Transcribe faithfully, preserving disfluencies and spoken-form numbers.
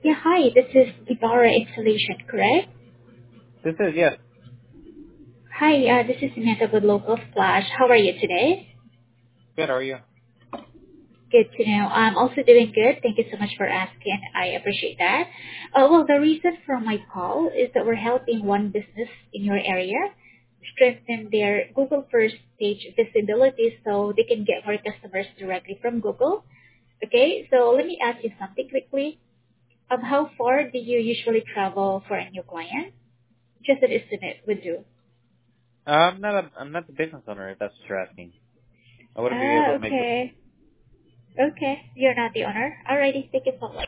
Yeah, hi, this is Ibarra Installation, correct? This is, yes. Hi, uh, this is Samantha with Local Splash. How are you today? Good, how are you? Good to know. I'm also doing good. Thank you so much for asking. I appreciate that. Uh, well, the reason for my call is that we're helping one business in your area strengthen their Google first page visibility so they can get more customers directly from Google. Okay, so let me ask you something quickly. Um, how far do you usually travel for a new client? Just an estimate would do. Uh, I'm not a, I'm not the business owner, if that's what you're asking. I wouldn't be able Ah, to make. okay. Okay. You're not the owner. Alrighty. Thank you so much.